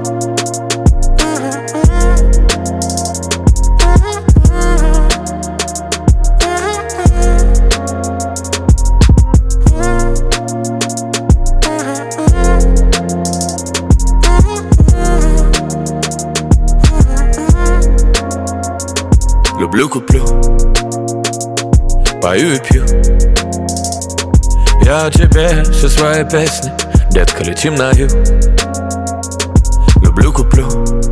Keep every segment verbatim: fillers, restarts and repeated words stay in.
Люблю, куплю, пою и пью. Я о тебе все свои песни, детка, летим на юг. Люблю, куплю,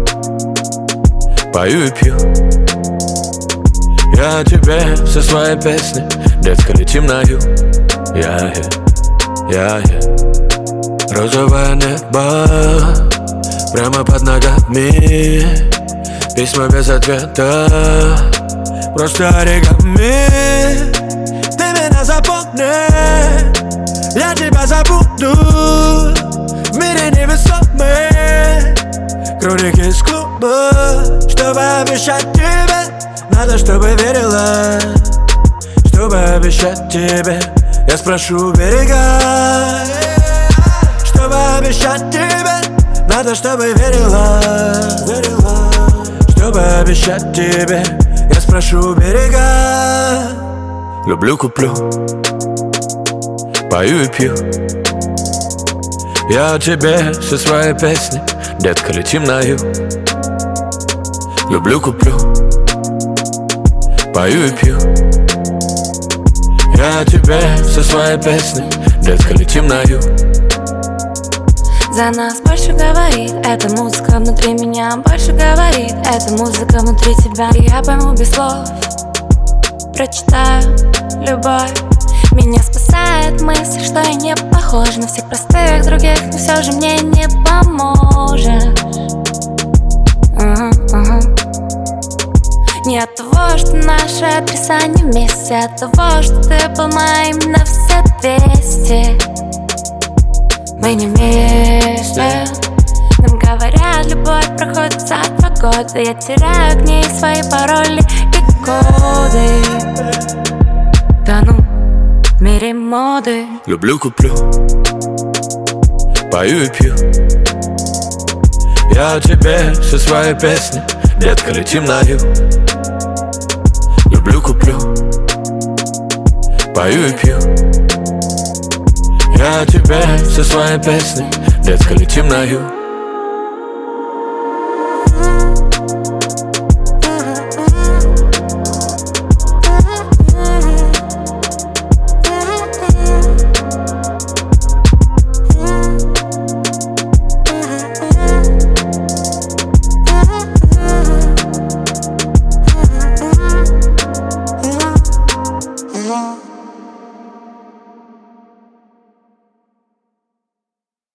пою и пью. Я о тебе все свои песни, детка, летим на юг. Я, я, я, я. Розовое небо прямо под ногами, письма без ответа, просто оригами. Ты меня запомни, я тебя забуду. В мире невесомый кролики из клуба. Чтобы обещать тебе, надо, чтобы верила. Чтобы обещать тебе, я спрошу берега. Чтобы обещать тебе, надо, чтобы верила. Чтобы обещать тебе, я спрошу берега. Люблю, куплю, пою и пью. Я о тебе все свои песни, детка, летим на юг. Люблю, куплю, пою и пью. Я о тебе все свои песни, детка, летим на юг. За нас больше говорит эта музыка внутри меня, больше говорит эта музыка внутри тебя. И я пойму без слов, прочитаю любовь. Меня спасает мысль, что я не похожа на всех простых других, но все же мне не поможешь. uh-huh, uh-huh. Не от того, что наши адреса не вместе, а от того, что ты был моим на все двести. Мы не вместе. Нам говорят, любовь проходит за два года. Я теряю к ней свои пароли и коды. Тону в мире моды. Люблю, куплю, пою и пью. Я о тебе все свои песни, детка, летим на юг. Люблю, куплю, пою и пью. Я о тебе все свои песни, детка, летим на юг.